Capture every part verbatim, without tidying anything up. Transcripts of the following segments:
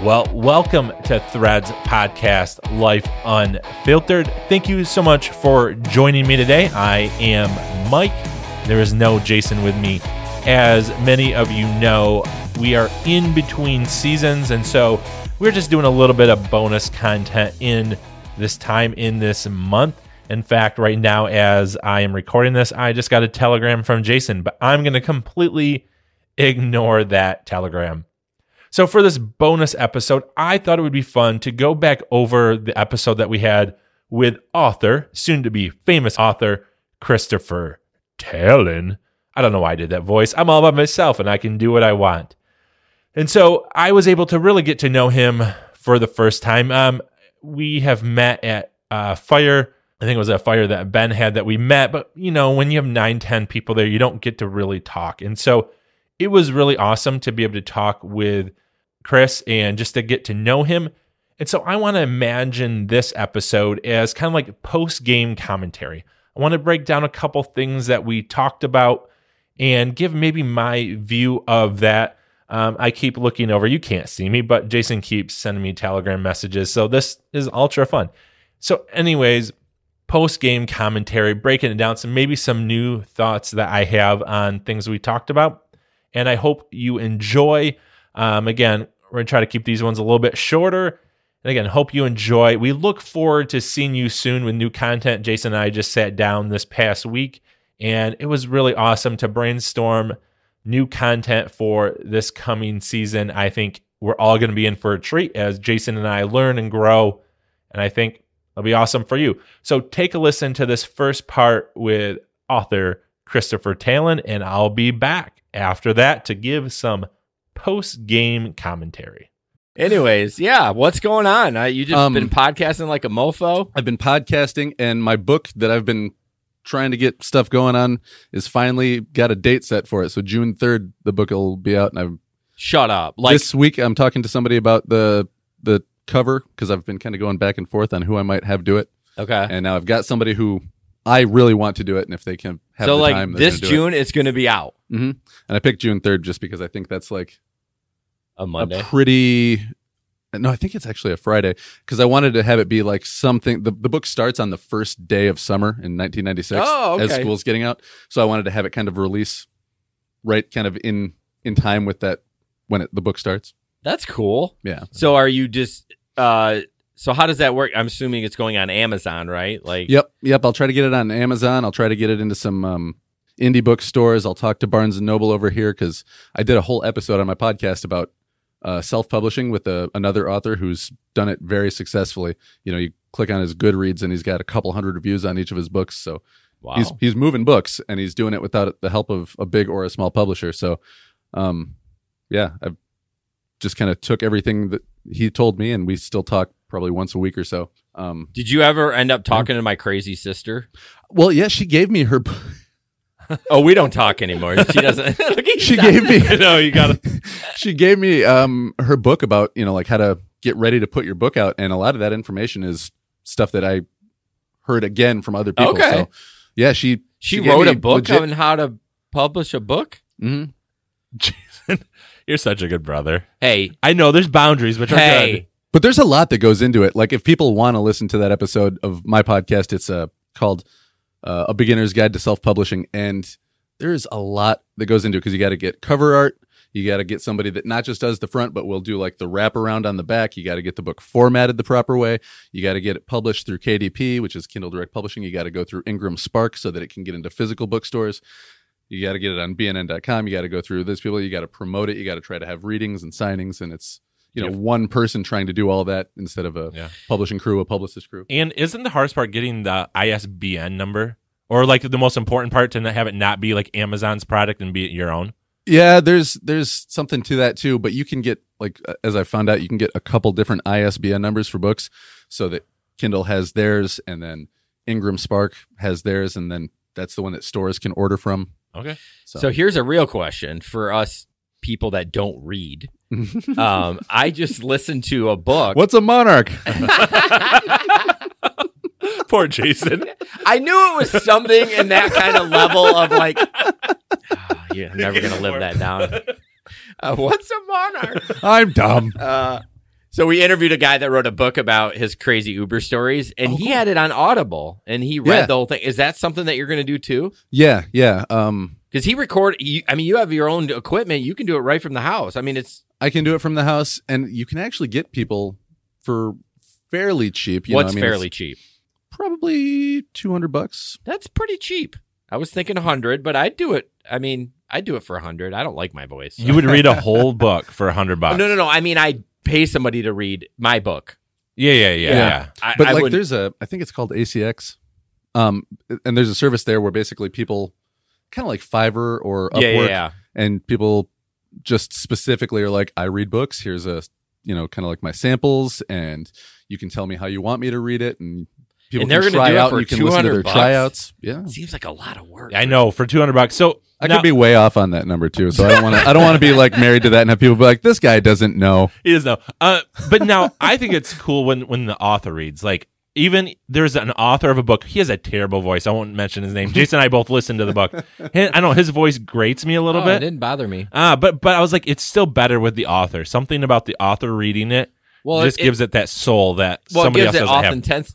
Well, welcome to Threads Podcast Life Unfiltered. Thank you so much for joining me today. I am Mike. There is no Jason with me. As many of you know, we are in between seasons, and so we're just doing a little bit of bonus content in this time in this month. In fact, right now, as I am recording this, I just got a telegram from Jason, but I'm going to completely ignore that telegram. So for this bonus episode, I thought it would be fun to go back over the episode that we had with author, soon-to-be famous author, Christopher Talon. I don't know why I did that voice. I'm all by myself, and I can do what I want. And so I was able to really get to know him for the first time. Um, we have met at uh, Fire. I think it was a Fire that Ben had that we met. But, you know, when you have nine, ten people there, you don't get to really talk. And so it was really awesome to be able to talk with Chris and just to get to know him. And so I want to imagine this episode as kind of like post-game commentary. I want to break down a couple things that we talked about and give maybe my view of that. Um, I keep looking over. You can't see me, but Jason keeps sending me Telegram messages. So this is ultra fun. So anyways, post-game commentary, breaking it down. So maybe some new thoughts that I have on things we talked about. And I hope you enjoy. Um, again, we're going to try to keep these ones a little bit shorter. And again, hope you enjoy. We look forward to seeing you soon with new content. Jason and I just sat down this past week, and it was really awesome to brainstorm new content for this coming season. I think we're all going to be in for a treat as Jason and I learn and grow, and I think it'll be awesome for you. So take a listen to this first part with author Christopher Talon, and I'll be back after that to give some post-game commentary. Anyways, yeah, what's going on? Uh, you just Um, been podcasting like a mofo? I've been podcasting, and my book that I've been trying to get stuff going on is finally got a date set for it. So June third, the book will be out. And I've Shut up. Like this week, I'm talking to somebody about the the cover because I've been kind of going back and forth on who I might have do it. Okay. And now I've got somebody who I really want to do it, and if they can have so the like time, they're this gonna do June, it's going to be out. it. Mm-hmm. And I picked June third just because I think that's like A Monday. a pretty. No, I think it's actually a Friday because I wanted to have it be like something. The, the book starts on the first day of summer in nineteen ninety-six Oh, okay. as school's getting out. So I wanted to have it kind of release right kind of in, in time with that when it, the book starts. That's cool. Yeah. So are you just, uh, so how does that work? I'm assuming it's going on Amazon, right? Like, Yep. Yep. I'll try to get it on Amazon. I'll try to get it into some um, indie bookstores. I'll talk to Barnes and Noble over here because I did a whole episode on my podcast about Uh, self-publishing with a, another author who's done it very successfully. You know, you click on his Goodreads and he's got a couple hundred reviews on each of his books. So wow. he's he's moving books and he's doing it without the help of a big or a small publisher. So, um, yeah, I've just kind of took everything that he told me, and we still talk probably once a week or so. Um, Did you ever end up talking to my crazy sister? well, yeah, she gave me her. Oh, we don't talk anymore. She doesn't. Look at you. She gave me. No, you got to. She gave me um her book about, you know, like how to get ready to put your book out, and a lot of that information is stuff that I heard again from other people. Okay. So yeah, she She, gave wrote me a book legit- on how to publish a book. Mhm. Jason, you're such a good brother. Hey, I know there's boundaries, but you're hey. good. But there's a lot that goes into it. Like if people want to listen to that episode of my podcast, it's uh, called uh, A Beginner's Guide to Self-Publishing, and there's a lot that goes into it because you got to get cover art. You got to get somebody that not just does the front, but will do like the wraparound on the back. You got to get the book formatted the proper way. You got to get it published through K D P, which is Kindle Direct Publishing. You got to go through Ingram Spark so that it can get into physical bookstores. You got to get it on B N N dot com. You got to go through those people. You got to promote it. You got to try to have readings and signings. And it's, you know, Yep. one person trying to do all that instead of a Yeah. publishing crew, a publicist crew. And isn't the hardest part getting the I S B N number? Or like the most important part to not have it not be like Amazon's product and be your own? Yeah, there's there's something to that too, but you can get, like, as I found out, you can get a couple different I S B N numbers for books so that Kindle has theirs and then Ingram Spark has theirs, and then that's the one that stores can order from. Okay. So, So here's a real question for us people that don't read. um, I just listened to a book. What's a monarch? Poor Jason. I knew it was something in that kind of level of like, oh, you're never going to live that down. Uh, what's a monarch? I'm dumb. Uh, So we interviewed a guy that wrote a book about his crazy Uber stories, and Oh, he cool. had it on Audible, and he read Yeah. the whole thing. Is that something that you're going to do too? Yeah, yeah. Um, Because he record. You, I mean, you have your own equipment. You can do it right from the house. I mean, it's I can do it from the house, and you can actually get people for fairly cheap. You what's know, I mean, fairly it's cheap. probably two hundred bucks. That's pretty cheap. I was thinking a hundred, but I'd do it. I mean, I'd do it for a hundred. I don't like my voice. so. You would read a whole book for a hundred bucks. no, no, no. I mean, I'd pay somebody to read my book. Yeah, yeah, yeah, Yeah. yeah. I, But I like, wouldn't- there's a, I think it's called A C X, um, and there's a service there where basically people, kind of like Fiverr or Upwork, yeah, yeah, yeah. and people just specifically are like, I read books. Here's a, you know, kind of like my samples, and you can tell me how you want me to read it, and people And they're can gonna try do it out. for And you can listen to two hundred their bucks? tryouts. Yeah, Seems like a lot of work. I know for two hundred bucks. So I now- could be way off on that number too. So I don't want to. I don't want to be like married to that and have people be like, this guy doesn't know. He does know. Uh, but now I think it's cool when when the author reads. Like even there's an author of a book. He has a terrible voice. I won't mention his name. Jason and I both listened to the book. He- I know his voice grates me a little Oh, bit. it didn't bother me. Ah, but but I was like, it's still better with the author. Something about the author reading it Well, just it, gives it that soul that well, somebody it else gives it doesn't have. authentic.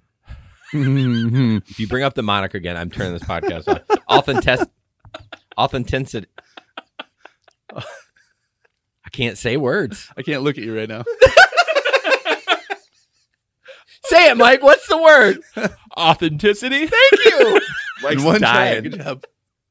Mhm. If you bring up the moniker again, I'm turning this podcast on. Authentic, authenticity. I can't say words. I can't look at you right now. Say it, Mike. What's the word? Authenticity. Thank you. Mike's In one try. dying. Good job.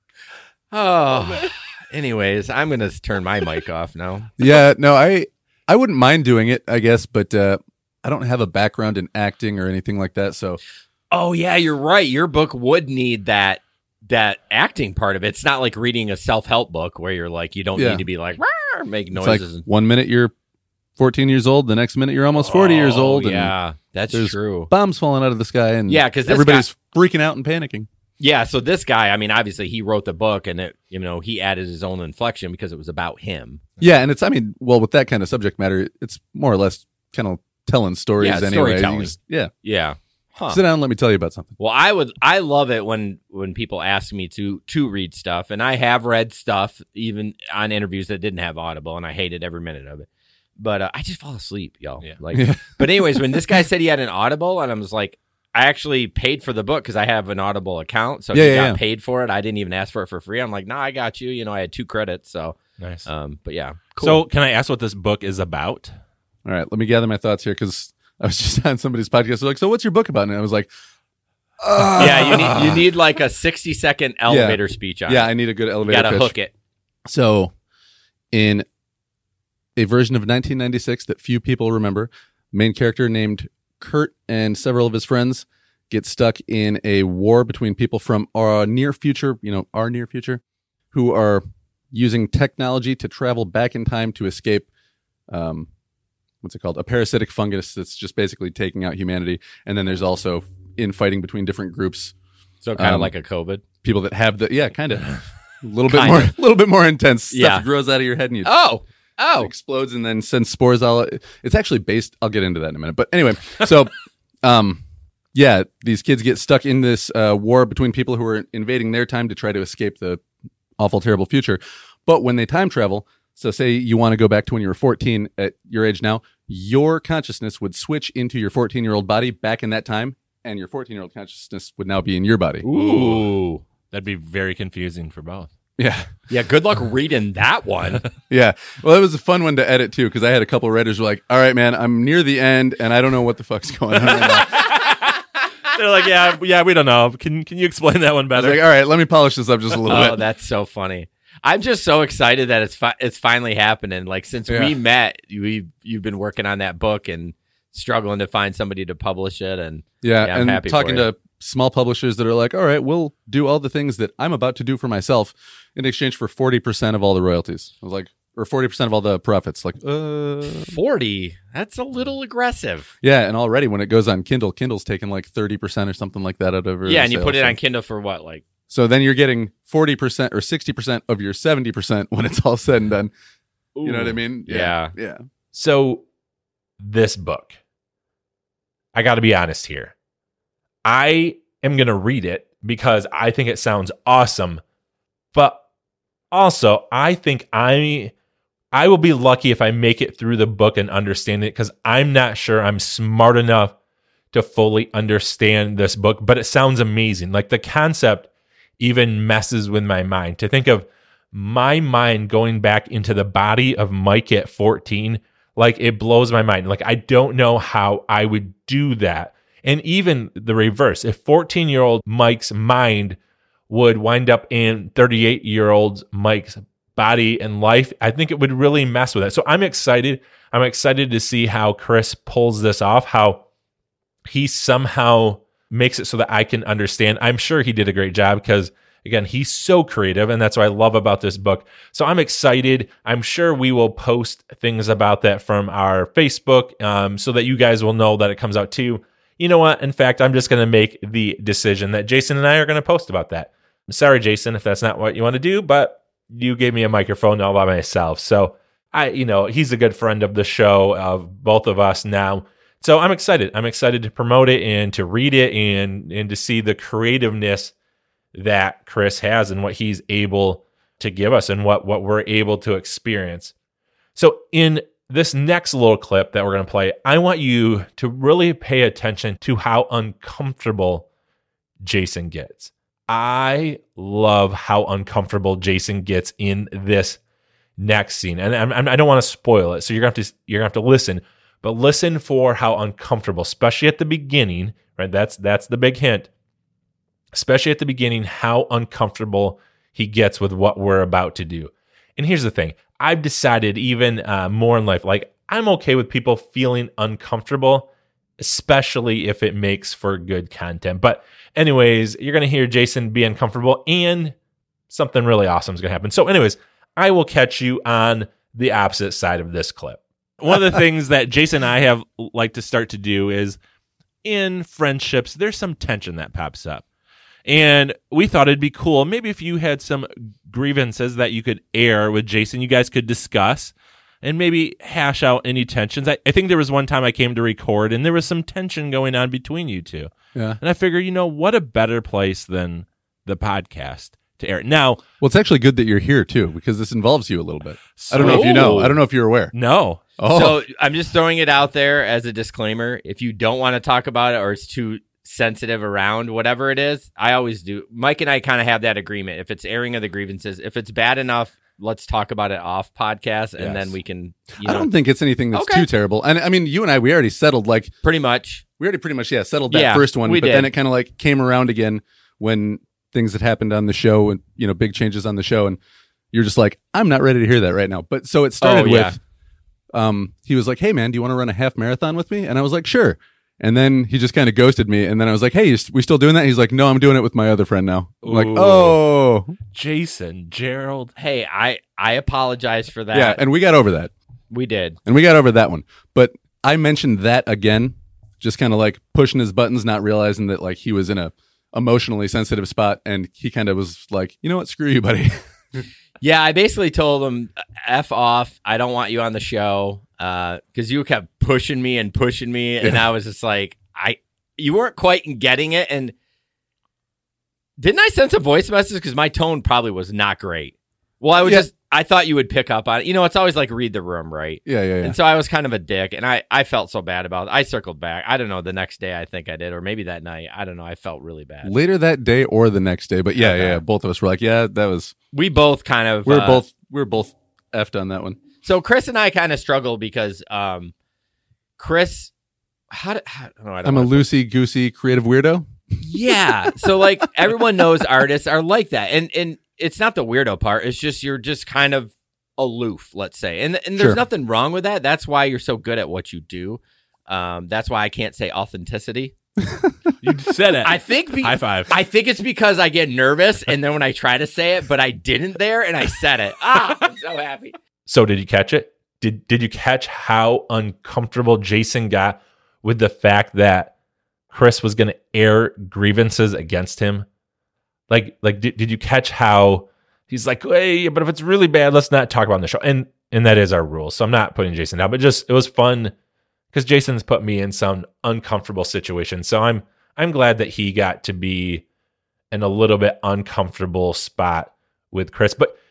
Oh. Anyways, I'm going to turn my mic off now. Yeah, no, I I wouldn't mind doing it, I guess, but uh, I don't have a background in acting or anything like that. So Oh, yeah, you're right. Your book would need that that acting part of it. It's not like reading a self-help book where you're like, you don't Yeah. need to be like, "Rawr," make it's like noises. and- one minute you're fourteen years old, the next minute you're almost forty years Oh, old, and yeah, that's there's true. bombs falling out of the sky, and Yeah, 'cause this everybody's freaking out and panicking. Yeah, so this guy, I mean, obviously he wrote the book and it, you know, he added his own inflection because it was about him. Yeah, and it's I mean, well, with that kind of subject matter, it's more or less kind of telling stories Yeah, it's anyway. You storytelling. just- yeah, Yeah. Huh. sit down and let me tell you about something. Well, I would I love it when when people ask me to to read stuff, and I have read stuff even on interviews that didn't have Audible, and I hated every minute of it. But uh, I just fall asleep, y'all. Yeah. Like, Yeah. but anyways, when this guy said he had an Audible, and I was like, I actually paid for the book because I have an Audible account, so Yeah, he yeah, got yeah. paid for it. I didn't even ask for it for free. I'm like, nah, I got you. You know, I had two credits, so Nice. um, but yeah, cool. So can I ask what this book is about? All right, let me gather my thoughts here because I was just on somebody's podcast. They're like, so what's your book about? And I was like, uh, yeah, you need you need like a sixty second elevator speech on yeah, it. I need a good You elevator gotta pitch. hook it. So, in a version of nineteen ninety-six that few people remember, main character named Kurt and several of his friends get stuck in a war between people from our near future, you know, our near future, who are using technology to travel back in time to escape, um, what's it called? A parasitic fungus that's just basically taking out humanity. And then there's also infighting between different groups, So kind of Um, like a COVID. people that have the, yeah, kind of. A little bit Kinda. more, a little bit more intense. Stuff Yeah. grows out of your head and you Oh, it oh, explodes and then sends spores all. It's actually based. I'll get into that in a minute. But anyway, so, um, yeah, these kids get stuck in this uh, war between people who are invading their time to try to escape the awful, terrible future. But when they time travel, so say you want to go back to when you were fourteen at your age now, your consciousness would switch into your fourteen-year-old body back in that time, and your fourteen-year-old consciousness would now be in your body. ooh. That'd be very confusing for both. Yeah. Yeah, good luck reading that one. Yeah. Well, it was a fun one to edit too, because I had a couple of writers who were like, all right, man, I'm near the end and I don't know what the fuck's going on right now. They're like, yeah, yeah, we don't know. Can can you explain that one I was better? like, all right, let me polish this up just a little Oh, bit. that's so funny. I'm just so excited that it's fi- it's finally happening. Like since Yeah. we met, we you've been working on that book and struggling to find somebody to publish it. And Yeah. Yeah, I'm and happy talking for you. to small publishers that are like, all right, we'll do all the things that I'm about to do for myself in exchange for forty percent of all the royalties. I was like, or forty percent of all the profits. Like, uh, forty, that's a little aggressive. yeah. And already when it goes on Kindle, Kindle's taking like thirty percent or something like that out of Yeah, and you sales. put it So- on Kindle for what, like? So then you're getting forty percent or sixty percent of your seventy percent when it's all said and done. You know what I Ooh. mean? Yeah. Yeah. So, this book, I got to be honest here. I am going to read it because I think it sounds awesome. But also, I think I I will be lucky if I make it through the book and understand it, because I'm not sure I'm smart enough to fully understand this book, but it sounds amazing. Like the concept even messes with my mind. To think of my mind going back into the body of Mike at fourteen, like it blows my mind. Like I don't know how I would do that. And even the reverse, if fourteen-year-old Mike's mind would wind up in thirty-eight-year-old Mike's body and life, I think it would really mess with it. So I'm excited. I'm excited to see how Chris pulls this off, how he somehow makes it so that I can understand. I'm sure he did a great job because, again, he's so creative, and that's what I love about this book. So I'm excited. I'm sure we will post things about that from our Facebook um, so that you guys will know that it comes out too. You know what? In fact, I'm just going to make the decision that Jason and I are going to post about that. I'm sorry, Jason, if that's not what you want to do, but you gave me a microphone all by myself. So I, you know, he's a good friend of the show, of both of us now. So I'm excited. I'm excited to promote it and to read it and, and to see the creativeness that Chris has and what he's able to give us and what, what we're able to experience. So in this next little clip that we're going to play, I want you to really pay attention to how uncomfortable Jason gets. I love how uncomfortable Jason gets in this next scene, and I'm, I don't want to spoil it, so you're gonna have to you're gonna have to listen. But listen for how uncomfortable, especially at the beginning. Right, that's that's the big hint. Especially at the beginning, how uncomfortable he gets with what we're about to do. And here's the thing: I've decided even uh, more in life, like I'm okay with people feeling uncomfortable, especially if it makes for good content. But anyways, you're going to hear Jason be uncomfortable and something really awesome is going to happen. So anyways, I will catch you on the opposite side of this clip. One of the things that Jason and I have like to start to do is in friendships, there's some tension that pops up. And we thought it'd be cool. Maybe if you had some grievances that you could air with Jason, you guys could discuss and maybe hash out any tensions. I, I think there was one time I came to record and there was some tension going on between you two. Yeah. And I figured, you know, what a better place than the podcast to air it. Now, well, it's actually good that you're here too, because this involves you a little bit. I don't know if you know. I don't know if you're aware. No. Oh. So I'm just throwing it out there as a disclaimer. If you don't want to talk about it or it's too sensitive around whatever it is, I always do. Mike and I kind of have that agreement. If it's airing of the grievances, if it's bad enough, let's talk about it off podcast, and yes. then we can. You know, I don't think it's anything that's okay. too terrible. And I mean, you and I, we already settled like pretty much. We already pretty much yeah settled that yeah, first one, but did. then it kind of like came around again when things that happened on the show and you know big changes on the show, and you're just like, I'm not ready to hear that right now. But so it started oh, yeah. with, um, he was like, hey man, do you want to run a half marathon with me? And I was like, sure. And then he just kind of ghosted me. And then I was like, hey, we still doing that? He's like, no, I'm doing it with my other friend now. I'm like, oh. Jason, Gerald. Hey, I, I apologize for that. Yeah, and we got over that. We did. And we got over that one. But I mentioned that again, just kind of like pushing his buttons, not realizing that like he was in a emotionally sensitive spot. And he kind of was like, you know what? Screw you, buddy. Yeah, I basically told him, F off. I don't want you on the show. Because uh, you kept pushing me and pushing me, and yeah. I was just like, I, you weren't quite getting it. And didn't I send some voice messages? Because my tone probably was not great. Well, I was yeah. just, I thought you would pick up on it. You know, it's always like read the room, right? Yeah, yeah, yeah. And so I was kind of a dick, and I, I felt so bad about it. I circled back. I don't know, the next day I think I did, or maybe that night. I don't know. I felt really bad. Later that day or the next day, but yeah, okay. yeah, yeah. Both of us were like, yeah, that was. We both kind of. We we're uh, both, we we're both effed on that one. So Chris and I kind of struggle because um, Chris, how do how, oh, I don't I'm a loosey-goosey creative weirdo. Yeah. So like everyone knows artists are like that. And and it's not the weirdo part. It's just you're just kind of aloof, let's say. And, and there's sure. nothing wrong with that. That's why you're so good at what you do. Um, that's why I can't say authenticity. You said it. I think be- high five. I think it's because I get nervous and then when I try to say it, but I didn't there and I said it. Ah, I'm so happy. So did you catch it? Did did you catch how uncomfortable Jason got with the fact that Chris was going to air grievances against him? Like, like did, did you catch how he's like, hey, but if it's really bad, let's not talk about it on the show. And and that is our rule. So I'm not putting Jason down, but just it was fun because Jason's put me in some uncomfortable situations. So I'm I'm glad that he got to be in a little bit uncomfortable spot with Chris. But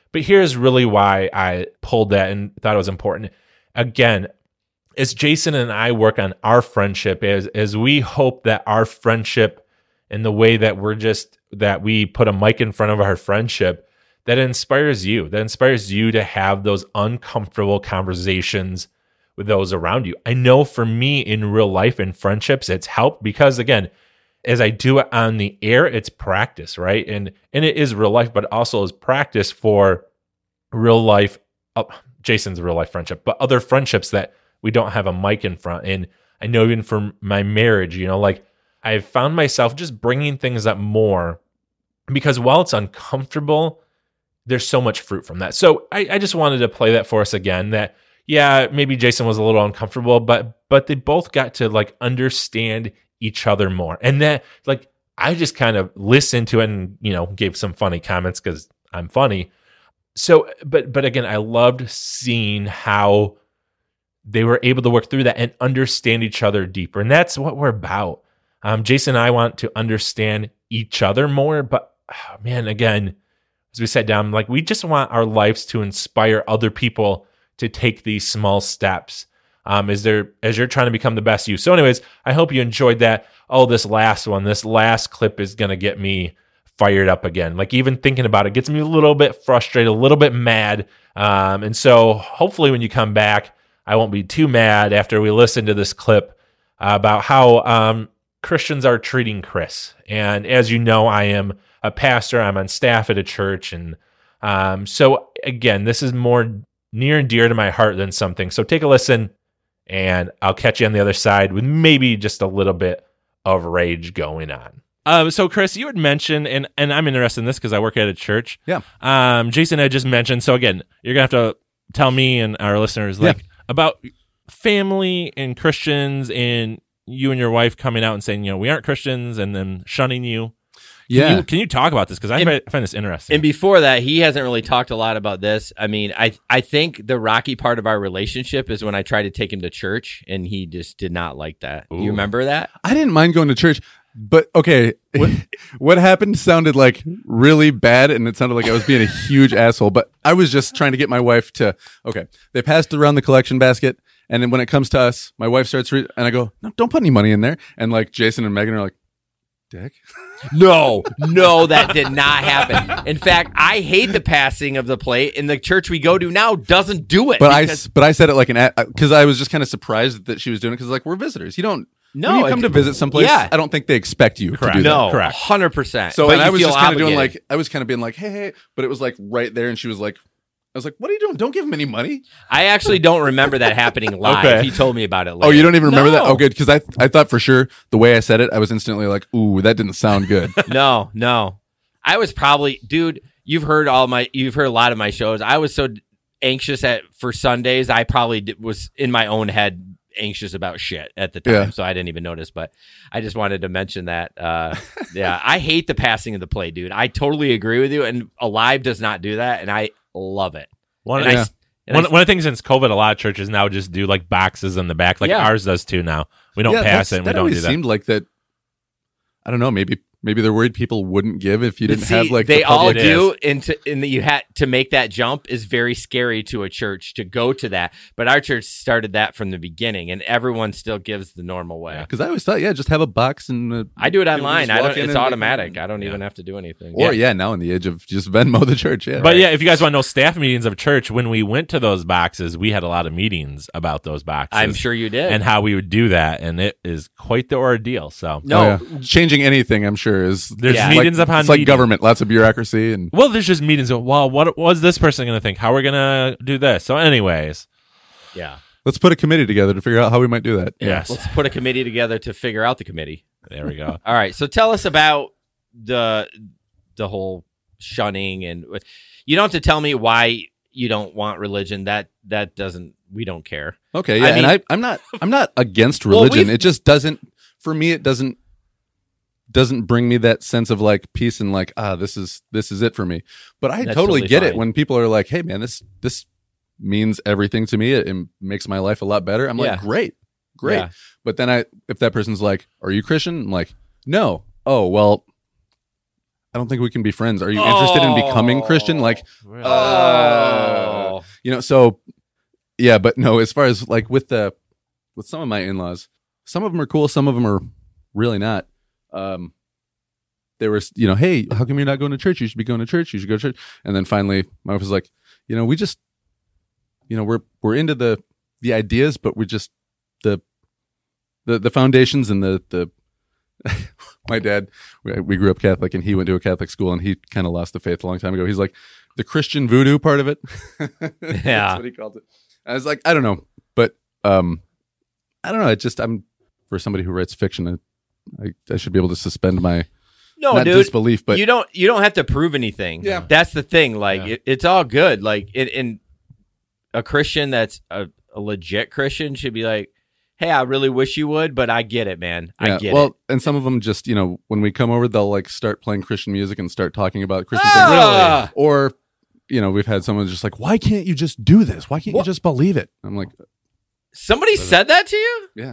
But here's really why I pulled that and thought it was important. Again, as Jason and I work on our friendship, as as we hope that our friendship and the way that we're just, that we put a mic in front of our friendship, that inspires you, that inspires you to have those uncomfortable conversations with those around you. I know for me in real life and friendships, it's helped because, again, as I do it on the air, it's practice, right? And and it is real life, but also is practice for real life, oh, Jason's real life friendship, but other friendships that we don't have a mic in front. And I know even for my marriage, you know, like I've found myself just bringing things up more because while it's uncomfortable, there's so much fruit from that. So I, I just wanted to play that for us again, that, yeah, maybe Jason was a little uncomfortable, but but they both got to like understand each other more. And that, like, I just kind of listened to it and, you know, gave some funny comments because I'm funny. So, but but again, I loved seeing how they were able to work through that and understand each other deeper. And that's what we're about. Um, Jason and I want to understand each other more, but oh, man, again, as we sat down, like we just want our lives to inspire other people to take these small steps um, as they're as you're trying to become the best you. So, anyways, I hope you enjoyed that. Oh, this last one, this last clip is gonna get me fired up again. Like even thinking about it gets me a little bit frustrated, a little bit mad. Um, and so, hopefully, when you come back, I won't be too mad after we listen to this clip uh, about how um, Christians are treating Chris. And as you know, I am a pastor. I'm on staff at a church. And um, so, again, this is more near and dear to my heart than something. So take a listen, and I'll catch you on the other side with maybe just a little bit of rage going on. Um, so, Chris, you had mentioned, and, and I'm interested in this because I work at a church. Yeah. Um, Jason had just mentioned, so again, you're going to have to tell me and our listeners, like, yeah. about family and Christians and you and your wife coming out and saying, you know, we aren't Christians, and then shunning you. Yeah. Can you, can you talk about this? Because I and, find, I find this interesting. And before that, he hasn't really talked a lot about this. I mean, I I think the rocky part of our relationship is when I tried to take him to church, and he just did not like that. Ooh. You remember that? I didn't mind going to church, but okay, what, what happened sounded like really bad, and it sounded like I was being a huge asshole, but I was just trying to get my wife to, okay, they passed around the collection basket, and then when it comes to us, my wife starts, re- and I go, no, don't put any money in there. And like Jason and Megan are like, Dick? No, no, that did not happen. In fact, I hate the passing of the plate, and the church we go to now doesn't do it. But because- I, but I said it like an, because I was just kind of surprised that she was doing it, because like, we're visitors. You don't, no, when you come it, to visit someplace, yeah. I don't think they expect you correct. to do that. No, correct. one hundred percent. So, but and I was just kind of doing obligated. like, I was kind of being like, hey, hey, but it was like right there, and she was like, I was like, what are you doing? Don't give him any money. I actually don't remember that happening live. Okay. He told me about it later. Oh, you don't even remember no. that? Oh, good. Because I, I thought for sure the way I said it, I was instantly like, ooh, that didn't sound good. No, no. I was probably, dude, you've heard all my, you've heard a lot of my shows. I was so anxious at for Sundays. I probably did, was in my own head anxious about shit at the time. Yeah. So I didn't even notice, but I just wanted to mention that. Uh, yeah, I hate the passing of the plate, dude. I totally agree with you. And Alive does not do that. And I love it. One, and yeah. I, and one, I, one of the things since COVID, a lot of churches now just do like boxes in the back, like Yeah. ours does too now. We don't Yeah, pass that's- it and we that don't always do that. seemed like that. I don't know. Maybe maybe they're worried people wouldn't give if you didn't See, have like they the all public. do, and to, and that you had to make that jump is very scary to a church to go to that. But our church started that from the beginning, and everyone still gives the normal way. Because I always thought, yeah, just have a box and uh, I do it you online. just I walk don't. in It's and- automatic. I don't Yeah. even have to do anything. Or yeah. now in the age of just Venmo the church, yeah. But yeah, if you guys want to know staff meetings of church, when we went to those boxes, we had a lot of meetings about those boxes. I'm sure you did. and how we would do that, and it is quite the ordeal. So no, Oh, yeah. Changing anything, I'm sure, is there's Yeah. meetings like, upon it's like meetings. government, lots of bureaucracy and Well, there's just meetings. Of, well, what was this person going to think? How are we going to do this? So, anyways, yeah. let's put a committee together to figure out how we might do that. yes, Let's put a committee together to figure out the committee. there we go. All right. So tell us about the the whole shunning, and you don't have to tell me why you don't want religion. That that doesn't. We don't care. Okay, yeah, I and mean- I, I'm not I'm not against Well, religion. we've- it just doesn't for me. It doesn't doesn't bring me that sense of like peace and like ah this is this is it for me. But I That's totally totally get it fine. when people are like, hey man, this this means everything to me. It, it makes my life a lot better. I'm Yeah. like, great, great. Yeah. But then I if that person's like, are you Christian? I'm like, no. Oh well, I don't think we can be friends. Are you interested in becoming Christian? Like, Really? Oh. you know, so yeah, but no, as far as like with the, with some of my in-laws, some of them are cool. Some of them are really not. Um, they were, you know, hey, how come you're not going to church? You should be going to church. You should go to church. And then finally my wife was like, you know, we just, you know, we're, we're into the, the ideas, but we're just the, the, the foundations and the, the, my dad, we, we grew up Catholic and he went to a Catholic school and he kind of lost the faith a long time ago. He's like, the Christian voodoo part of it. Yeah. That's what he called it. I was like, I don't know, but, um, I don't know. It just, I'm, for somebody who writes fiction, I, I, I should be able to suspend my, No, not dude. disbelief, but you don't you don't have to prove anything. Yeah. That's the thing. Like Yeah. it, it's all good. Like it, in a Christian that's a, a legit Christian should be like, hey, I really wish you would, but I get it, man. I yeah, get well, it. and some of them just, you know, when we come over, they'll like start playing Christian music and start talking about Christian Ah! things. Or, you know, we've had someone just like, why can't you just do this? Why can't What? you just believe it? I'm like, Somebody said that to you? yeah.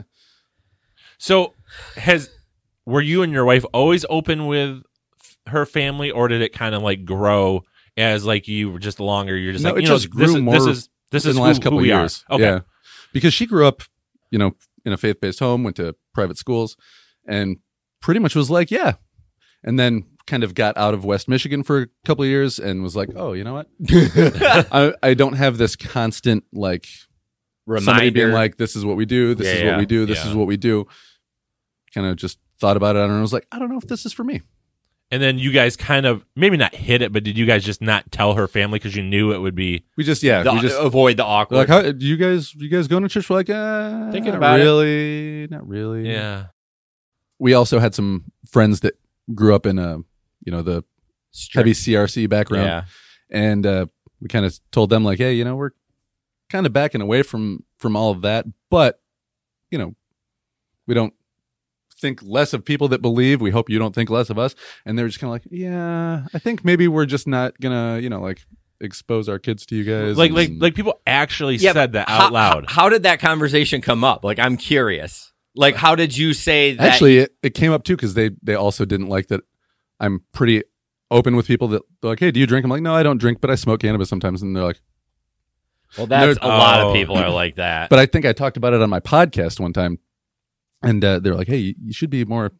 So, has were you and your wife always open with her family, or did it kind of like grow as like you were just longer? You're just No, like, it you know, just this grew is, more this is this in is the who, last couple who we years. are. Okay. Yeah. Because she grew up, you know, in a faith-based home, went to private schools, and pretty much was like, yeah. And then kind of got out of West Michigan for a couple of years and was like, oh, you know what? I, I don't have this constant, like, somebody being Reminder. like, this is what we do, this Yeah, is yeah, what we do, this yeah. is what we do. Kind of just thought about it and I was like, I don't know if this is for me. And then you guys kind of maybe not hit it, but did you guys just not tell her family because you knew it would be? We just, yeah, The- we just, avoid the awkward. like, how do you guys, you guys going to church? We're like, uh, Thinking not about it. really, not really. Yeah. We also had some friends that grew up in a, you know, the Strict- heavy C R C background. Yeah. And uh, we kind of told them like, hey, you know, we're kind of backing away from from all of that, but you know, we don't think less of people that believe. We hope you don't think less of us. And they were just kind of like, yeah, I think maybe we're just not gonna, you know, like expose our kids to you guys. Like and- like like people actually Yeah, said but that how- out loud. How, how did that conversation come up? Like, I'm curious. Like, how did you say that? Actually, it, it came up too because they they also didn't like that. I'm pretty open with people that they're like, hey, do you drink? I'm like, no, I don't drink, but I smoke cannabis sometimes. And they're like, well, that's No- a lot Oh. of people are like that. but I think I talked about it on my podcast one time, and uh, they're like, hey, you, you should be more.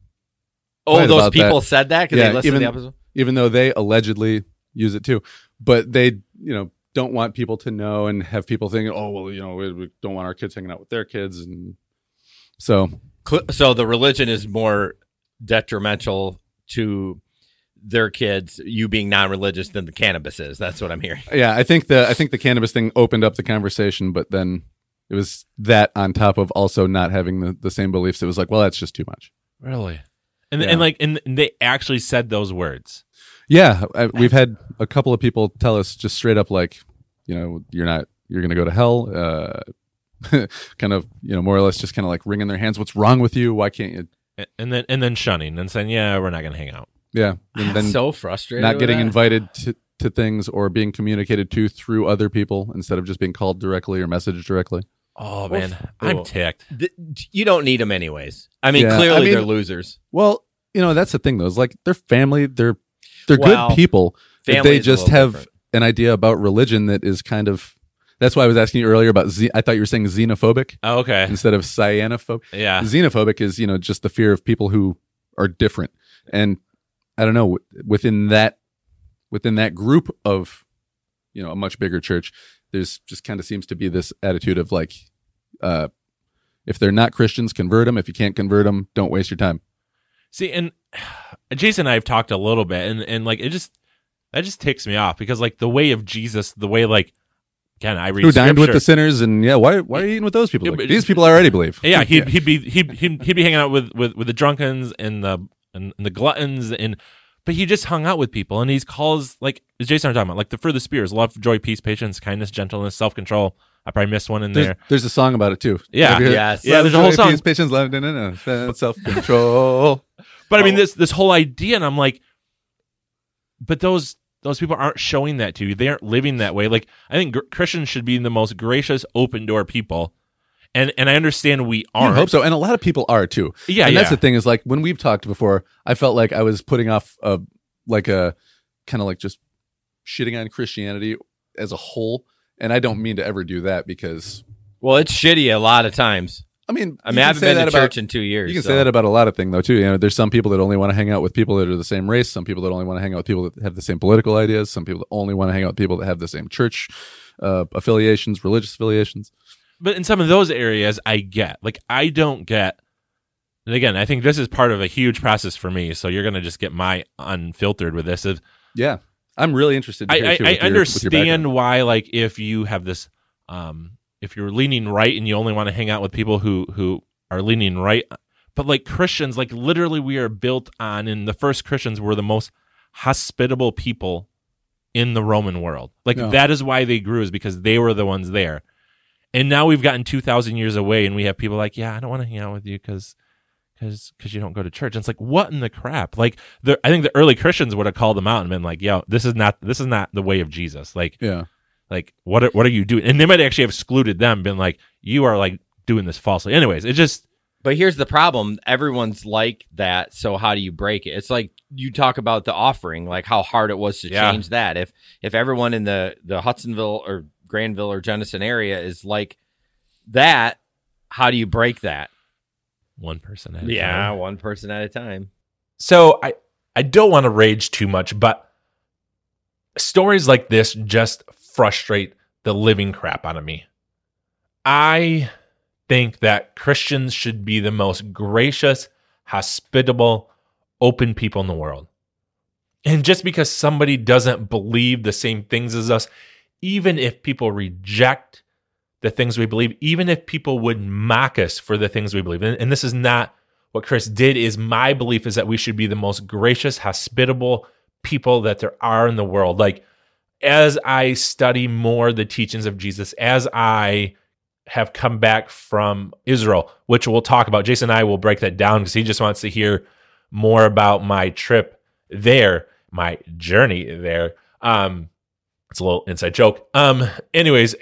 oh, quiet those about people that. said that because Yeah, they listened even- to the episode? Even though they allegedly use it too, but they, you know, don't want people to know and have people thinking, oh, well, you know, we, we don't want our kids hanging out with their kids, and so Cl- So the religion is more detrimental to their kids, you being non-religious, than the cannabis is. That's what I'm hearing. yeah, I think the I think the cannabis thing opened up the conversation, but then it was that on top of also not having the, the same beliefs. It was like, well, that's just too much. Really? And Yeah. and like and they actually said those words. Yeah, I, we've had a couple of people tell us just straight up, like, you know, you're not, you're going to go to hell. Uh, kind of, you know, more or less just kind of like wringing their hands. What's wrong with you? Why can't you? A- And then and then shunning and saying, yeah, we're not going to hang out. Yeah, and then so frustrated. not with getting that. invited to, to things or being communicated to through other people instead of just being called directly or messaged directly. Oh Well, man, f- I'm well, ticked. Th- You don't need them anyways. I mean, Yeah, clearly I mean- they're losers. Well, you know, that's the thing though. It's like they're family. They're they're Well, good people. But family they is a just little have different. an idea about religion that is kind of. That's why I was asking you earlier about. Ze- I thought you were saying xenophobic Oh, okay. instead of cyanophobic. Yeah. Xenophobic is, you know, just the fear of people who are different. And I don't know, within that within that group of, you know, a much bigger church, there's just kind of seems to be this attitude of like, uh, if they're not Christians, convert them. If you can't convert them, don't waste your time. See, and Jason and I have talked a little bit, and, and like it just that just ticks me off because like the way of Jesus, the way like again I read Who dined with scripture- the sinners, and yeah, why why are you eating with those people? Yeah, Like, but- these people I already believe. Yeah, he'd he'd be he'd he'd, he'd be hanging out with, with, with the drunkens and the and, and the gluttons and but he just hung out with people and he calls like as Jason and I are talking about like the fruit of the spirit is love, joy, peace, patience, kindness, gentleness, self control. I probably missed one in There's, there. there's a song about it too. Yeah. Have you heard- Yes. Yeah, there's a whole Joy, song. Peace, patience, love, no, no, no, self control. But I mean Oh. this this whole idea, and I'm like, but those those people aren't showing that to you. They aren't living that way. Like I think gr- Christians should be the most gracious, open door people, and and I understand we I aren't. hope so, and a lot of people are too. Yeah, and yeah. that's the thing is like when we've talked before, I felt like I was putting off a like a kind of like just shitting on Christianity as a whole. And I don't mean to ever do that because, well, it's shitty a lot of times. I mean, I mean, I haven't been to church in two years. You can so. say that about a lot of things, though, too. You know, there's some people that only want to hang out with people that are the same race. Some people that only want to hang out with people that have the same political ideas. Some people that only want to hang out with people that have the same church uh, affiliations, religious affiliations. But in some of those areas, I get. Like, I don't get. And again, I think this is part of a huge process for me. So you're going to just get my unfiltered with this. Of, yeah, I'm really interested to hear, I, too, I, I with your, understand with your why, like, if you have this, um, if you're leaning right and you only want to hang out with people who who are leaning right, but like Christians, like literally we are built on, and the first Christians were the most hospitable people in the Roman world. Like Yeah. that is why they grew, is because they were the ones there. And now we've gotten two thousand years away and we have people like, yeah, I don't want to hang out with you because because because you don't go to church. And it's like, what in the crap? Like the, I think the early Christians would have called them out and been like, yo, this is not this is not the way of Jesus. Like, Yeah. like what are, what are you doing? And they might actually have excluded them, been like, you are like doing this falsely. Anyways, it just But here's the problem. Everyone's like that. So how do you break it? It's like you talk about the offering, like how hard it was to Yeah. change that. If if everyone in the, the Hudsonville or Granville or Jenison area is like that, how do you break that? one person at a Yeah, time. one person at a time. So I, I don't want to rage too much, but stories like this just frustrate the living crap out of me. I think that Christians should be the most gracious, hospitable, open people in the world. And just because somebody doesn't believe the same things as us, even if people reject the things we believe, even if people would mock us for the things we believe, and, and this is not what Chris did, is my belief is that we should be the most gracious, hospitable people that there are in the world. Like, as I study more the teachings of Jesus, as I have come back from Israel, which we'll talk about, Jason and I will break that down because he just wants to hear more about my trip there, my journey there. Um, it's a little inside joke. Um, anyways,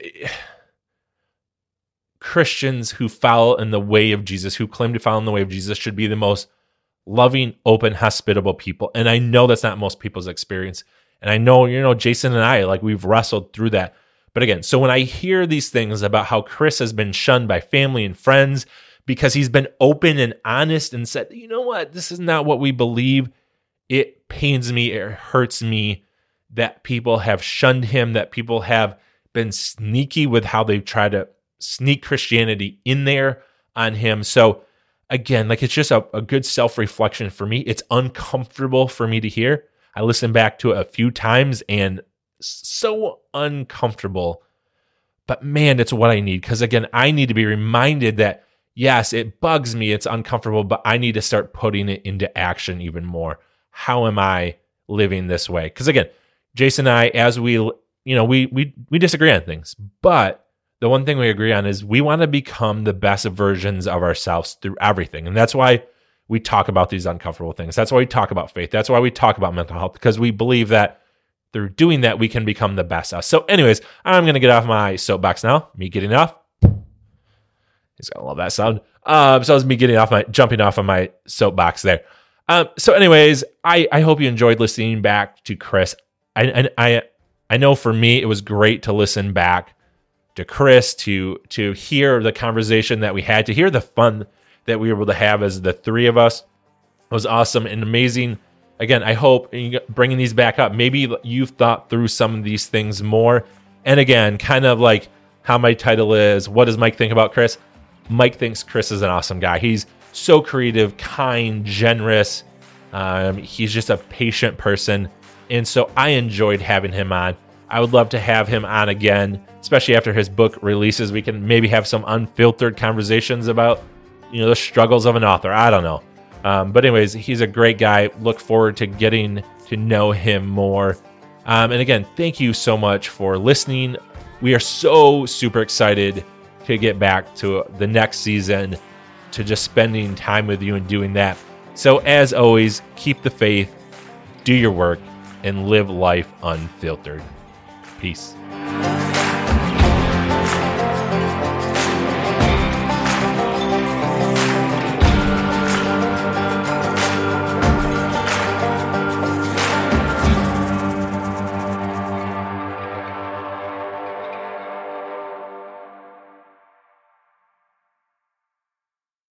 Christians who follow in the way of Jesus, who claim to follow in the way of Jesus, should be the most loving, open, hospitable people. And I know that's not most people's experience. And I know, you know, Jason and I, like, we've wrestled through that. But again, so when I hear these things about how Chris has been shunned by family and friends because he's been open and honest and said, you know what, this is not what we believe, it pains me, it hurts me that people have shunned him, that people have been sneaky with how they've tried to sneak Christianity in there on him. So again, like, it's just a, a good self-reflection for me. It's uncomfortable for me to hear. I listened back to it a few times and so uncomfortable, but man, it's what I need. Because again, I need to be reminded that yes, it bugs me, it's uncomfortable, but I need to start putting it into action even more. How am I living this way? Because again, Jason and I, as we, you know, we we we disagree on things, but the one thing we agree on is we want to become the best versions of ourselves through everything. And that's why we talk about these uncomfortable things. That's why we talk about faith. That's why we talk about mental health, because we believe that through doing that, we can become the best us. So anyways, I'm going to get off my soapbox now. Me getting off. He's going to love that sound. Um, so it's me getting off my, jumping off of my soapbox there. Um, so anyways, I, I hope you enjoyed listening back to Chris. I, I, I know for me, it was great to listen back to Chris, to to hear the conversation that we had, to hear the fun that we were able to have as the three of us. It was awesome and amazing. Again, I hope bringing these back up, maybe you've thought through some of these things more. And again, kind of like how my title is, what does Mike think about Chris? Mike thinks Chris is an awesome guy. He's so creative, kind, generous. Um, he's just a patient person. And so I enjoyed having him on. I would love to have him on again, especially after his book releases. We can maybe have some unfiltered conversations about, you know, the struggles of an author. I don't know. Um, but anyways, he's a great guy. Look forward to getting to know him more. Um, and again, thank you so much for listening. We are so super excited to get back to the next season, to just spending time with you and doing that. So as always, keep the faith, do your work, and live life unfiltered. Peace.